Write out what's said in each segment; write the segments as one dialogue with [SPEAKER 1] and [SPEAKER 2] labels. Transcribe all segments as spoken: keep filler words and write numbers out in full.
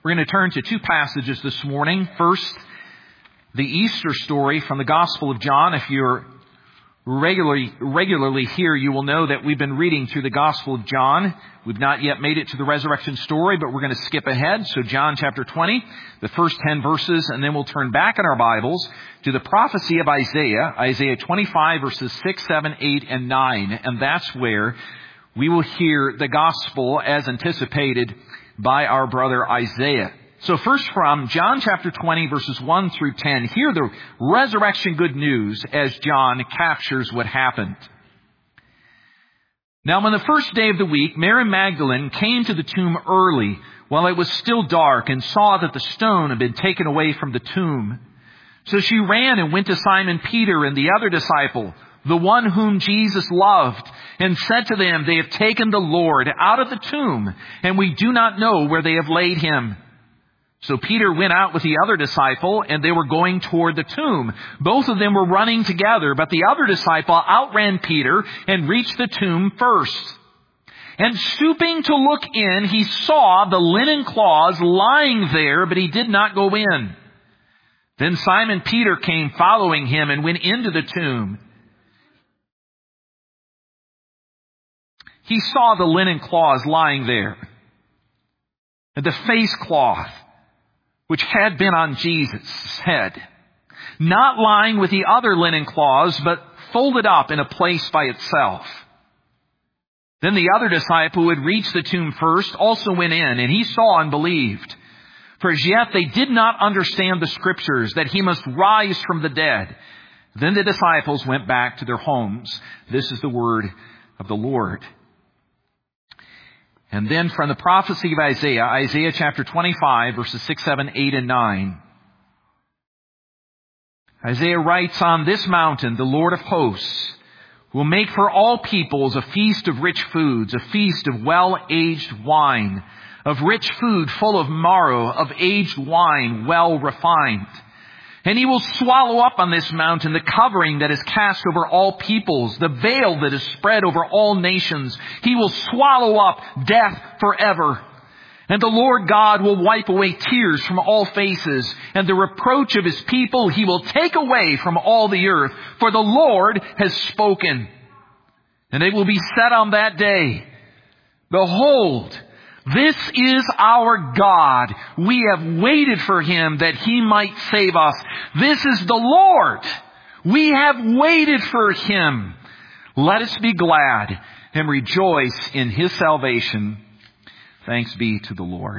[SPEAKER 1] We're going to turn to two passages this morning. First, the Easter story from the Gospel of John. If you're regularly regularly here, you will know that we've been reading through the Gospel of John. We've not yet made it to the resurrection story, but we're going to skip ahead. So John chapter twenty, the first ten verses, and then we'll turn back in our Bibles to the prophecy of Isaiah, Isaiah twenty-five verses six, seven, eight, and nine. And that's where we will hear the Gospel as anticipated by our brother Isaiah. So first from John chapter twenty verses one through ten, hear the resurrection good news as John captures what happened. Now on the first day of the week, Mary Magdalene came to the tomb early while it was still dark and saw that the stone had been taken away from the tomb. So she ran and went to Simon Peter and the other disciple, the one whom Jesus loved, and said to them, "They have taken the Lord out of the tomb, and we do not know where they have laid him." So Peter went out with the other disciple, and they were going toward the tomb. Both of them were running together, but the other disciple outran Peter and reached the tomb first. And stooping to look in, he saw the linen cloths lying there, but he did not go in. Then Simon Peter came following him and went into the tomb. He saw the linen cloths lying there, and the face cloth which had been on Jesus' head, not lying with the other linen cloths, but folded up in a place by itself. Then the other disciple who had reached the tomb first also went in, and he saw and believed. For as yet they did not understand the Scriptures, that he must rise from the dead. Then the disciples went back to their homes. This is the word of the Lord. And then from the prophecy of Isaiah, Isaiah chapter twenty-five, verses six, seven, eight, and nine. Isaiah writes, "On this mountain, the Lord of hosts will make for all peoples a feast of rich foods, a feast of well-aged wine, of rich food full of marrow, of aged wine well refined. And he will swallow up on this mountain the covering that is cast over all peoples, the veil that is spread over all nations. He will swallow up death forever. And the Lord God will wipe away tears from all faces, and the reproach of his people he will take away from all the earth. For the Lord has spoken. And it will be said on that day, Behold, this is our God. We have waited for him that he might save us. This is the Lord. We have waited for him. Let us be glad and rejoice in his salvation. Thanks be to the Lord."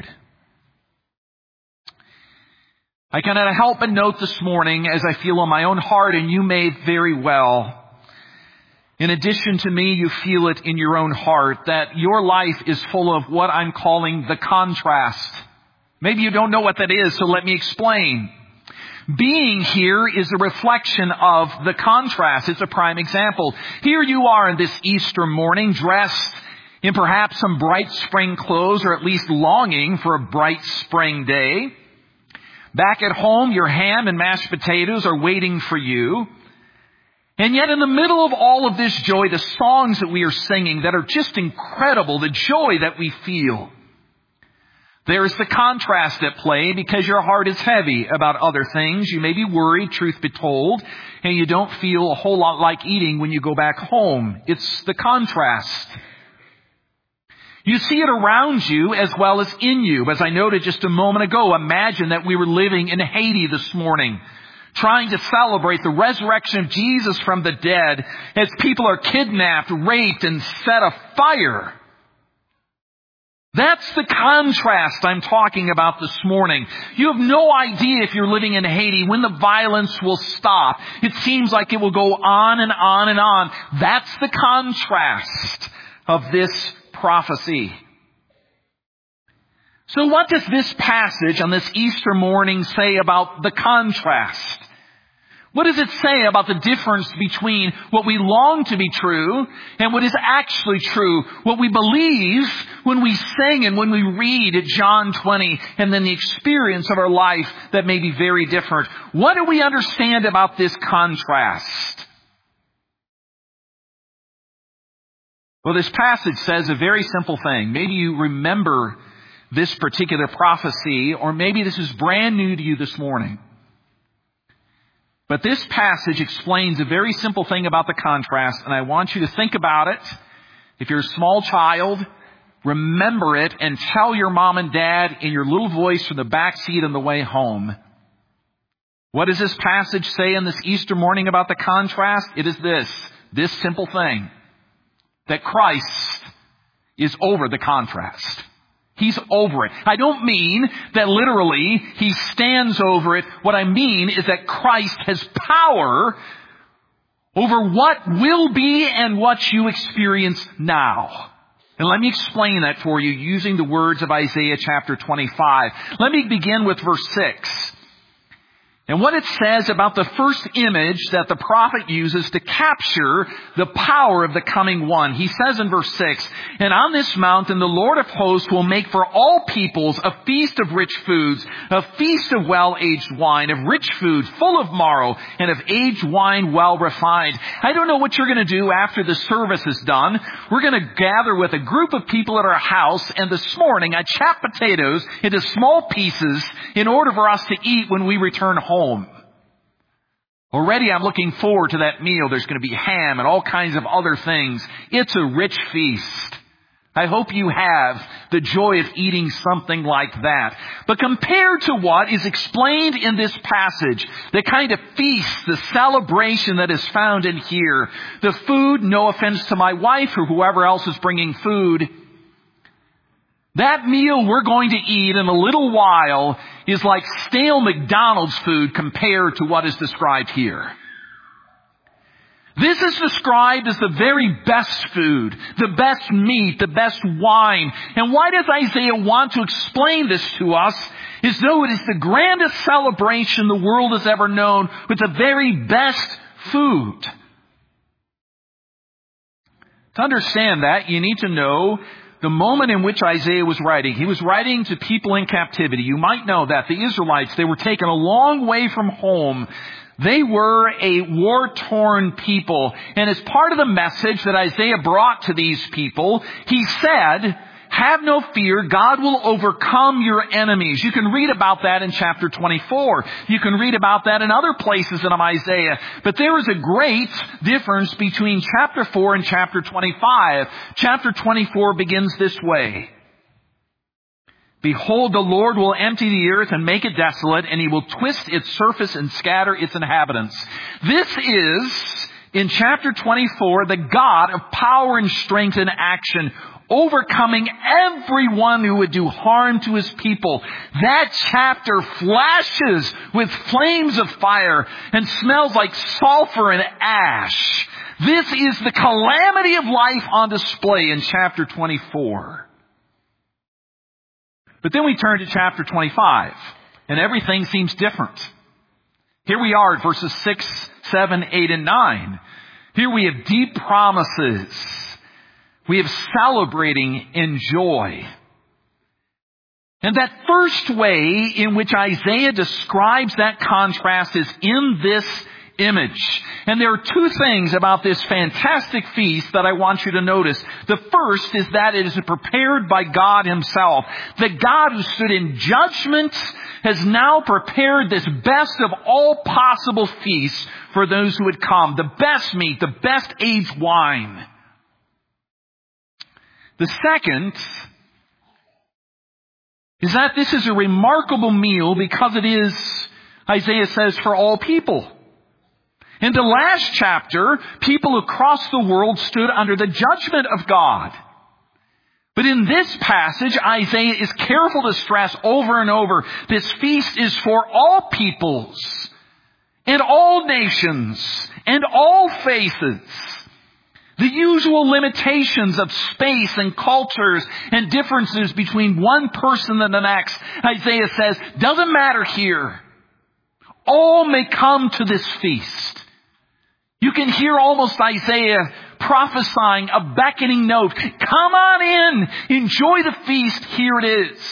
[SPEAKER 1] I cannot help but note this morning, as I feel on my own heart, and you may very well, in addition to me, you feel it in your own heart, that your life is full of what I'm calling the contrast. Maybe you don't know what that is, so let me explain. Being here is a reflection of the contrast. It's a prime example. Here you are in this Easter morning, dressed in perhaps some bright spring clothes, or at least longing for a bright spring day. Back at home, your ham and mashed potatoes are waiting for you. And yet in the middle of all of this joy, the songs that we are singing that are just incredible, the joy that we feel, there is the contrast at play because your heart is heavy about other things. You may be worried, truth be told, and you don't feel a whole lot like eating when you go back home. It's the contrast. You see it around you as well as in you. As I noted just a moment ago, imagine that we were living in Haiti this morning, trying to celebrate the resurrection of Jesus from the dead as people are kidnapped, raped, and set afire. That's the contrast I'm talking about this morning. You have no idea, if you're living in Haiti, when the violence will stop. It seems like it will go on and on and on. That's the contrast of this prophecy. So what does this passage on this Easter morning say about the contrast? What does it say about the difference between what we long to be true and what is actually true? What we believe when we sing and when we read at John twenty, and then the experience of our life that may be very different. What do we understand about this contrast? Well, this passage says a very simple thing. Maybe you remember this particular prophecy, or maybe this is brand new to you this morning. But this passage explains a very simple thing about the contrast, and I want you to think about it. If you're a small child, remember it and tell your mom and dad in your little voice from the back seat on the way home. What does this passage say on this Easter morning about the contrast? It is this, this simple thing, that Christ is over the contrast. He's over it. I don't mean that literally He stands over it. What I mean is that Christ has power over what will be and what you experience now. And let me explain that for you using the words of Isaiah chapter twenty-five. Let me begin with verse six. And what it says about the first image that the prophet uses to capture the power of the coming one. He says in verse six, "And on this mountain the Lord of hosts will make for all peoples a feast of rich foods, a feast of well-aged wine, of rich food full of marrow, and of aged wine well refined." I don't know what you're going to do after the service is done. We're going to gather with a group of people at our house, and this morning I chop potatoes into small pieces in order for us to eat when we return home. Home. Already I'm looking forward to that meal. There's going to be ham and all kinds of other things. It's a rich feast. I hope you have the joy of eating something like that. But compared to what is explained in this passage, the kind of feast, the celebration that is found in here, the food, no offense to my wife or whoever else is bringing food, that meal we're going to eat in a little while is like stale McDonald's food compared to what is described here. This is described as the very best food, the best meat, the best wine. And why does Isaiah want to explain this to us? As though it is the grandest celebration the world has ever known with the very best food. To understand that, you need to know the moment in which Isaiah was writing. He was writing to people in captivity. You might know that the Israelites, they were taken a long way from home. They were a war-torn people. And as part of the message that Isaiah brought to these people, he said, "Have no fear, God will overcome your enemies." You can read about that in chapter twenty-four. You can read about that in other places in Isaiah. But there is a great difference between chapter four and chapter twenty-five. Chapter twenty-four begins this way. "Behold, the Lord will empty the earth and make it desolate, and He will twist its surface and scatter its inhabitants." This is, in chapter twenty-four, the God of power and strength in action, overcoming everyone who would do harm to His people. That chapter flashes with flames of fire and smells like sulfur and ash. This is the calamity of life on display in chapter twenty-four. But then we turn to chapter twenty-five, and everything seems different. Here we are at verses six, seven, eight, and nine. Here we have deep promises. We have celebrating in joy. And that first way in which Isaiah describes that contrast is in this image. And there are two things about this fantastic feast that I want you to notice. The first is that it is prepared by God Himself. The God who stood in judgment has now prepared this best of all possible feasts for those who would come. The best meat, the best aged wine. The second is that this is a remarkable meal because it is, Isaiah says, for all people. In the last chapter, people across the world stood under the judgment of God. But in this passage, Isaiah is careful to stress over and over, this feast is for all peoples and all nations and all faces. The usual limitations of space and cultures and differences between one person and the next, Isaiah says, doesn't matter here. All may come to this feast. You can hear almost Isaiah prophesying a beckoning note. Come on in. Enjoy the feast. Here it is.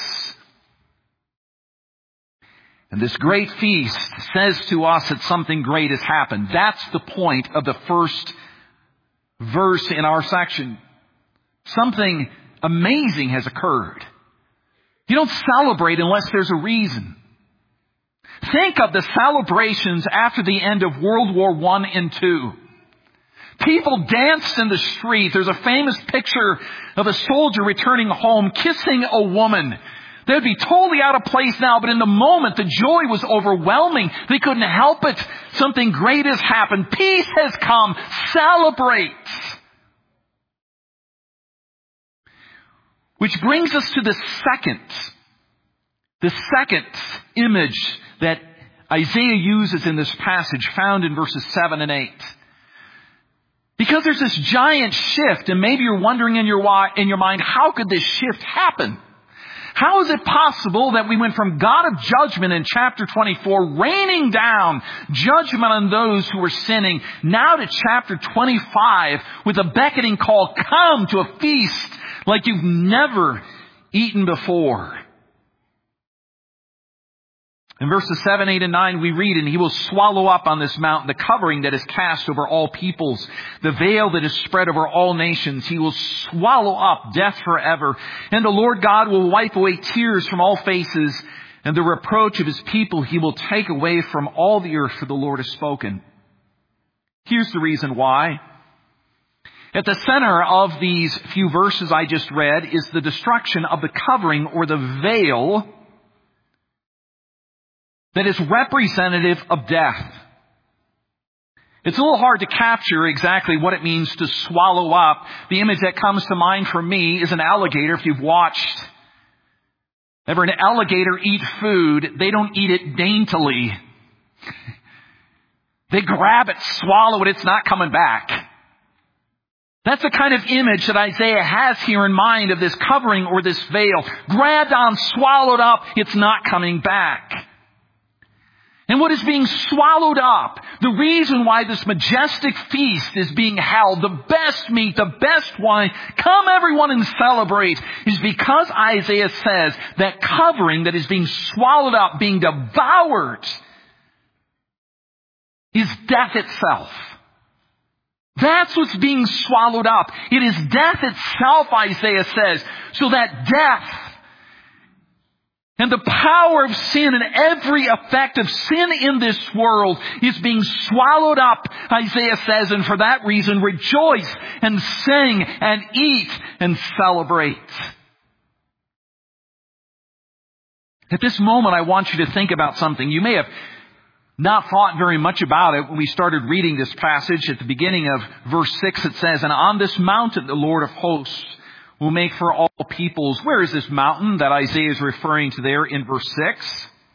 [SPEAKER 1] And this great feast says to us that something great has happened. That's the point of the first verse in our section. Something amazing has occurred. You don't celebrate unless there's a reason. Think of the celebrations after the end of World War One and Two. People danced in the street. There's a famous picture of a soldier returning home, kissing a woman. They would be totally out of place now, but in the moment, the joy was overwhelming. They couldn't help it. Something great has happened. Peace has come. Celebrate. Which brings us to the second, the second image that Isaiah uses in this passage, found in verses seven and eight. Because there's this giant shift, and maybe you're wondering in your, in your mind, how could this shift happen? How is it possible that we went from God of judgment in chapter twenty-four, raining down judgment on those who were sinning, now to chapter twenty-five with a beckoning call, come to a feast like you've never eaten before? In verses seven, eight, and nine we read, and he will swallow up on this mountain the covering that is cast over all peoples, the veil that is spread over all nations. He will swallow up death forever. And the Lord God will wipe away tears from all faces, and the reproach of his people he will take away from all the earth, for the Lord has spoken. Here's the reason why. At the center of these few verses I just read is the destruction of the covering or the veil that is representative of death. It's a little hard to capture exactly what it means to swallow up. The image that comes to mind for me is an alligator. If you've watched ever an alligator eat food, they don't eat it daintily. They grab it, swallow it, it's not coming back. That's the kind of image that Isaiah has here in mind of this covering or this veil. Grabbed on, swallowed up, it's not coming back. And what is being swallowed up, the reason why this majestic feast is being held, the best meat, the best wine, come everyone and celebrate, is because Isaiah says that covering that is being swallowed up, being devoured, is death itself. That's what's being swallowed up. It is death itself, Isaiah says, so that death and the power of sin and every effect of sin in this world is being swallowed up, Isaiah says, and for that reason rejoice and sing and eat and celebrate. At this moment, I want you to think about something. You may have not thought very much about it when we started reading this passage. At the beginning of verse six, it says, and on this mountain the Lord of hosts will make for all peoples. Where is this mountain that Isaiah is referring to there in verse six?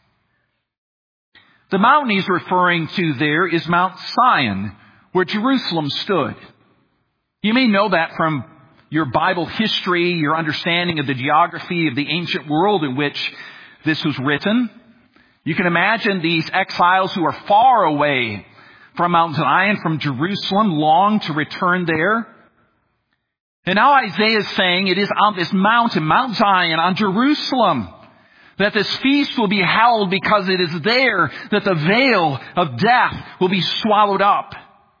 [SPEAKER 1] The mountain he's referring to there is Mount Zion, where Jerusalem stood. You may know that from your Bible history, your understanding of the geography of the ancient world in which this was written. You can imagine these exiles who are far away from Mount Zion, from Jerusalem, long to return there. And now Isaiah is saying it is on this mountain, Mount Zion, on Jerusalem, that this feast will be held, because it is there that the veil of death will be swallowed up.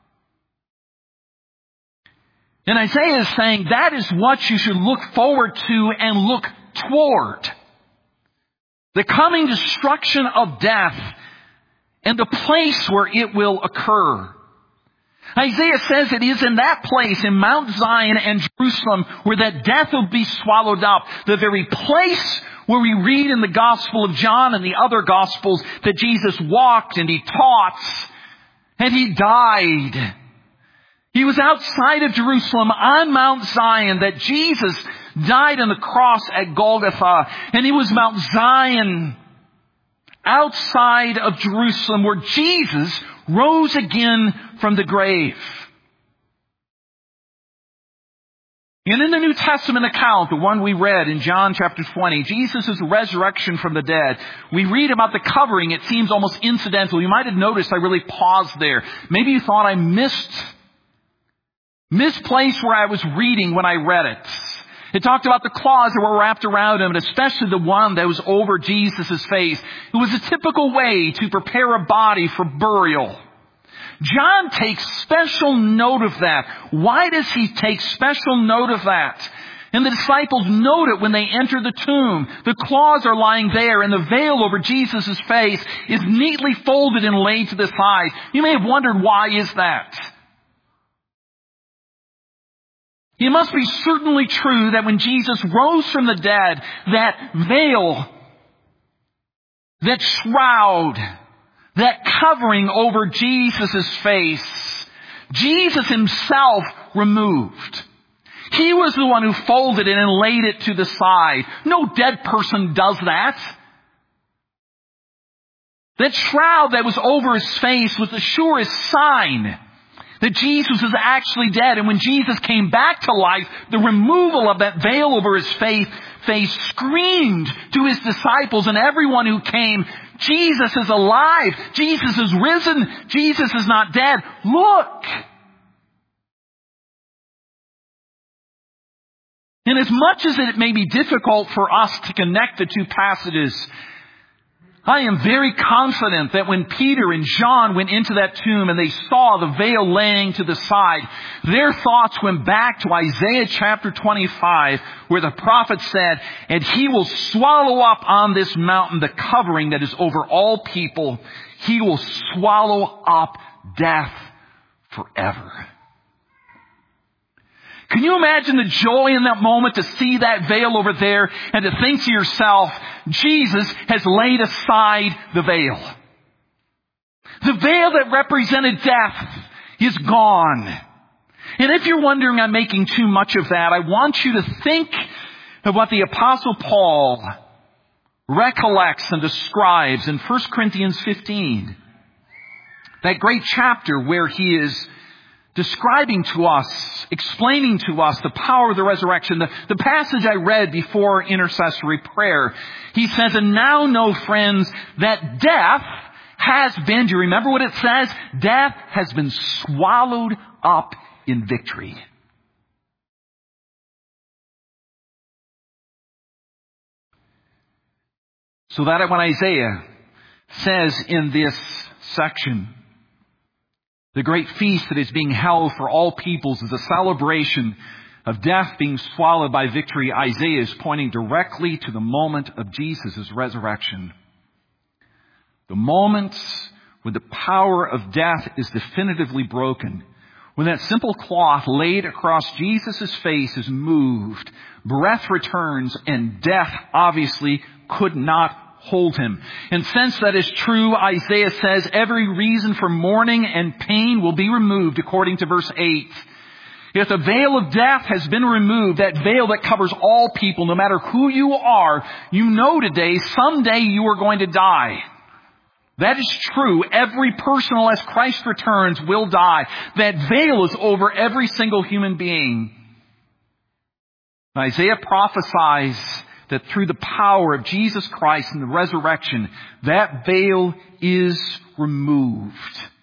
[SPEAKER 1] And Isaiah is saying that is what you should look forward to and look toward. The coming destruction of death and the place where it will occur. Isaiah says it is in that place, in Mount Zion and Jerusalem, where that death will be swallowed up. The very place where we read in the Gospel of John and the other Gospels that Jesus walked and he taught and he died. He was outside of Jerusalem on Mount Zion, that Jesus died on the cross at Golgotha. And it was Mount Zion outside of Jerusalem where Jesus rose again from the grave. And in the New Testament account, the one we read in John chapter twenty, Jesus' resurrection from the dead, we read about the covering. It seems almost incidental. You might have noticed I really paused there. Maybe you thought I missed, misplaced where I was reading when I read it. It talked about the cloths that were wrapped around him, and especially the one that was over Jesus' face. It was a typical way to prepare a body for burial. John takes special note of that. Why does he take special note of that? And the disciples note it when they enter the tomb. The cloths are lying there, and the veil over Jesus' face is neatly folded and laid to the side. You may have wondered, why is that? It must be certainly true that when Jesus rose from the dead, that veil, that shroud, that covering over Jesus' face, Jesus himself removed. He was the one who folded it and laid it to the side. No dead person does that. That shroud that was over his face was the surest sign that Jesus was actually dead. And when Jesus came back to life, the removal of that veil over his face, face screamed to his disciples and everyone who came, Jesus is alive. Jesus is risen. Jesus is not dead. Look! And as much as it may be difficult for us to connect the two passages, I am very confident that when Peter and John went into that tomb and they saw the veil laying to the side, their thoughts went back to Isaiah chapter twenty-five, where the prophet said, "And he will swallow up on this mountain the covering that is over all people. He will swallow up death forever." Can you imagine the joy in that moment to see that veil over there and to think to yourself, Jesus has laid aside the veil. The veil that represented death is gone. And if you're wondering I'm making too much of that, I want you to think of what the Apostle Paul recollects and describes in First Corinthians fifteen. That great chapter where he is describing to us, explaining to us the power of the resurrection. The, the passage I read before intercessory prayer, he says, "And now know, friends, that death has been," do you remember what it says? Death has been swallowed up in victory. So that when Isaiah says in this section, the great feast that is being held for all peoples is a celebration of death being swallowed by victory, Isaiah is pointing directly to the moment of Jesus' resurrection. The moment when the power of death is definitively broken. When that simple cloth laid across Jesus' face is moved, breath returns, and death obviously could not hold him. And since that is true, Isaiah says every reason for mourning and pain will be removed, according to verse eight. If the veil of death has been removed, that veil that covers all people, no matter who you are, you know today, someday you are going to die. That is true. Every person, unless Christ returns, will die. That veil is over every single human being. Isaiah prophesies that through the power of Jesus Christ and the resurrection, that veil is removed.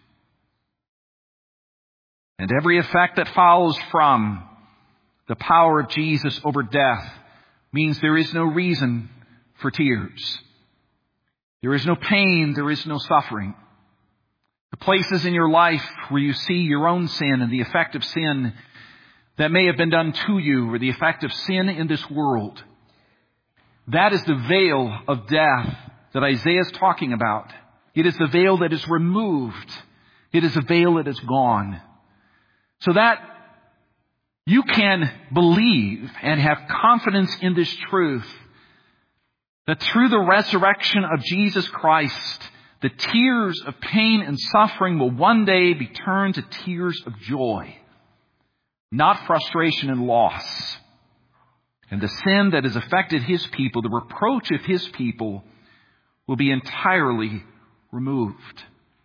[SPEAKER 1] And every effect that follows from the power of Jesus over death means there is no reason for tears. There is no pain, there is no suffering. The places in your life where you see your own sin and the effect of sin that may have been done to you, or the effect of sin in this world, that is the veil of death that Isaiah is talking about. It is the veil that is removed. It is a veil that is gone. So that you can believe and have confidence in this truth, that through the resurrection of Jesus Christ, the tears of pain and suffering will one day be turned to tears of joy, not frustration and loss. And the sin that has affected his people, the reproach of his people, will be entirely removed.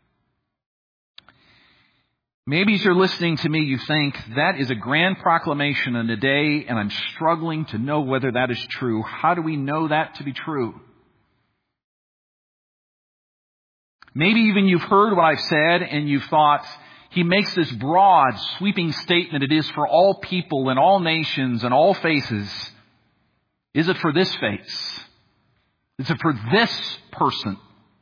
[SPEAKER 1] Maybe as you're listening to me, you think, that is a grand proclamation in a day, and I'm struggling to know whether that is true. How do we know that to be true? Maybe even you've heard what I've said, and you've thought, he makes this broad, sweeping statement, it is for all people and all nations and all faces. Is it for this face? Is it for this person?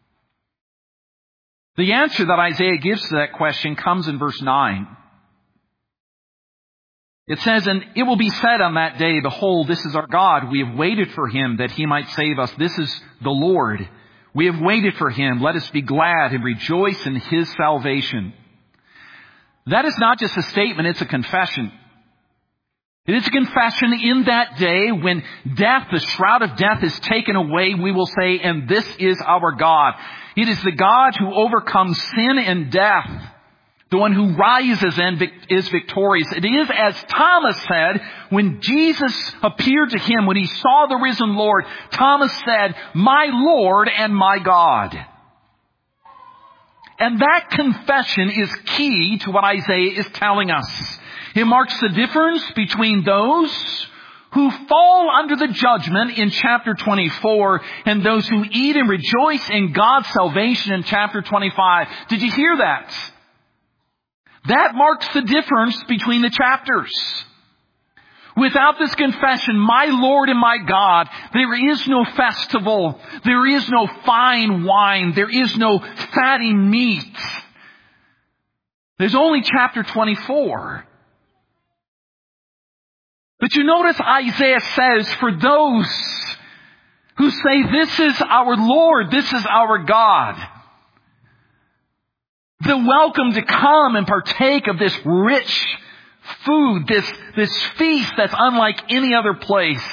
[SPEAKER 1] The answer that Isaiah gives to that question comes in verse nine. It says, and it will be said on that day, behold, this is our God. We have waited for him that he might save us. This is the Lord. We have waited for him. Let us be glad and rejoice in his salvation. That is not just a statement, it's a confession. It is a confession in that day when death, the shroud of death is taken away, we will say, and this is our God. It is the God who overcomes sin and death, the one who rises and is victorious. It is, as Thomas said, when Jesus appeared to him, when he saw the risen Lord, Thomas said, my Lord and my God. And that confession is key to what Isaiah is telling us. It marks the difference between those who fall under the judgment in chapter twenty-four and those who eat and rejoice in God's salvation in chapter twenty-five. Did you hear that? That marks the difference between the chapters. Without this confession, my Lord and my God, there is no festival. There is no fine wine. There is no fatty meat. There's only chapter twenty-four. But you notice Isaiah says, for those who say, this is our Lord, this is our God, the welcome to come and partake of this rich food, this, this feast that's unlike any other place.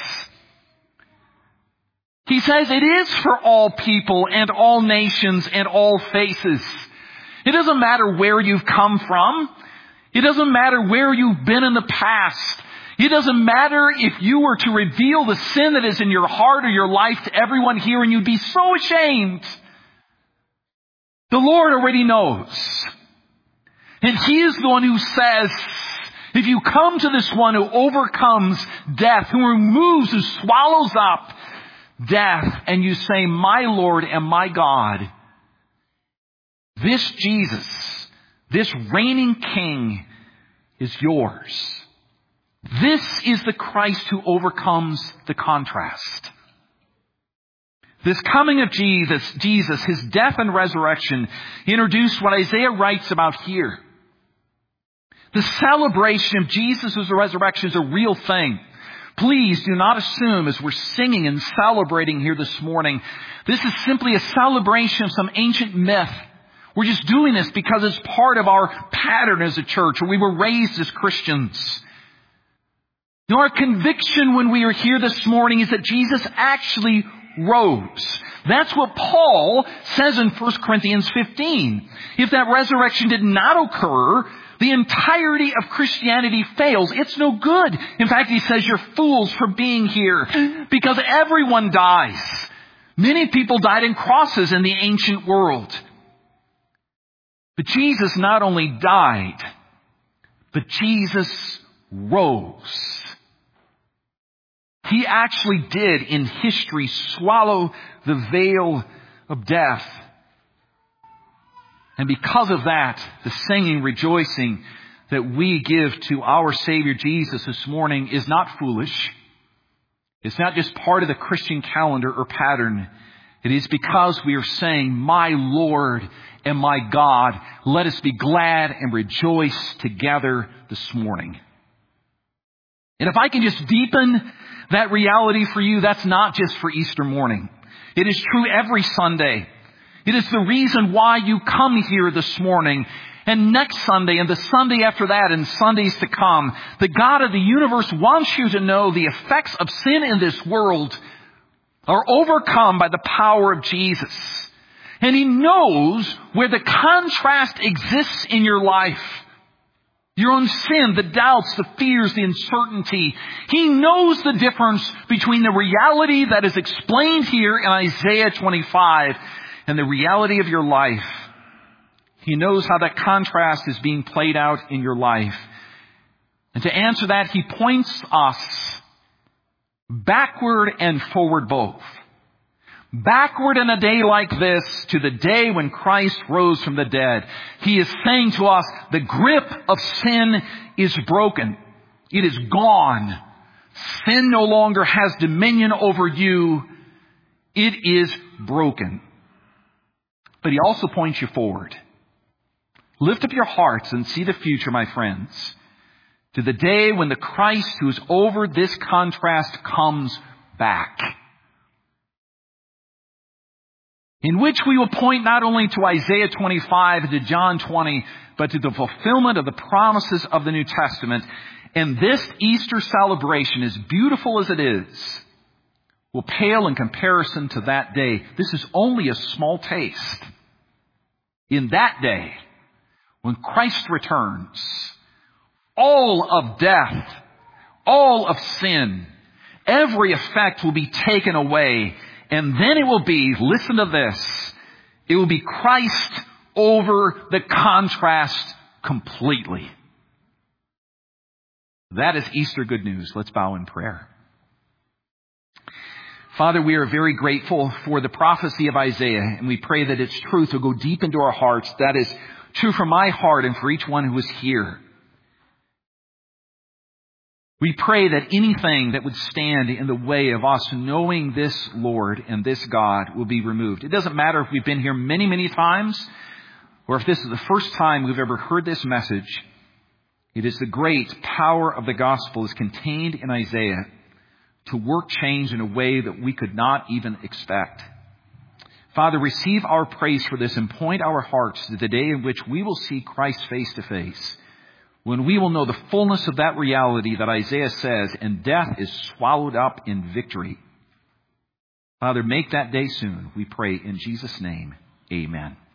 [SPEAKER 1] He says it is for all people and all nations and all faces. It doesn't matter where you've come from. It doesn't matter where you've been in the past. It doesn't matter if you were to reveal the sin that is in your heart or your life to everyone here and you'd be so ashamed. The Lord already knows. And He is the one who says, if you come to this one who overcomes death, who removes, who swallows up death, and you say, my Lord and my God, this Jesus, this reigning King is yours. This is the Christ who overcomes the contrast. This coming of Jesus, Jesus, His death and resurrection, introduced what Isaiah writes about here. The celebration of Jesus' resurrection is a real thing. Please do not assume, as we're singing and celebrating here this morning, this is simply a celebration of some ancient myth. We're just doing this because it's part of our pattern as a church, or we were raised as Christians. Now, our conviction when we are here this morning is that Jesus actually rose. That's what Paul says in First Corinthians fifteen. If that resurrection did not occur, the entirety of Christianity fails. It's no good. In fact, he says you're fools for being here because everyone dies. Many people died in crosses in the ancient world. But Jesus not only died, but Jesus rose. He actually did in history swallow the veil of death. And because of that, the singing, rejoicing that we give to our Savior Jesus this morning is not foolish. It's not just part of the Christian calendar or pattern. It is because we are saying, my Lord and my God, let us be glad and rejoice together this morning. And if I can just deepen that reality for you, that's not just for Easter morning. It is true every Sunday. It is the reason why you come here this morning and next Sunday and the Sunday after that and Sundays to come. The God of the universe wants you to know the effects of sin in this world are overcome by the power of Jesus. And He knows where the contrast exists in your life. Your own sin, the doubts, the fears, the uncertainty. He knows the difference between the reality that is explained here in Isaiah twenty-five and the reality of your life. He knows how that contrast is being played out in your life. And to answer that, He points us backward and forward both. Backward in a day like this to the day when Christ rose from the dead. He is saying to us, the grip of sin is broken. It is gone. Sin no longer has dominion over you. It is broken. But He also points you forward. Lift up your hearts and see the future, my friends. to the day when the Christ who is over this contrast comes back, in which we will point not only to Isaiah twenty-five and to John twenty, but to the fulfillment of the promises of the New Testament. And this Easter celebration, as beautiful as it is, will pale in comparison to that day. This is only a small taste. In that day, when Christ returns, all of death, all of sin, every effect will be taken away. And then it will be, listen to this, it will be Christ over the contrast completely. That is Easter good news. Let's bow in prayer. Father, we are very grateful for the prophecy of Isaiah, and we pray that its truth will go deep into our hearts. That is true for my heart and for each one who is here. We pray that anything that would stand in the way of us knowing this Lord and this God will be removed. It doesn't matter if we've been here many, many times, or if this is the first time we've ever heard this message. It is the great power of the gospel is contained in Isaiah to work change in a way that we could not even expect. Father, receive our praise for this and point our hearts to the day in which we will see Christ face to face, when we will know the fullness of that reality that Isaiah says, and death is swallowed up in victory. Father, make that day soon, we pray in Jesus' name. Amen.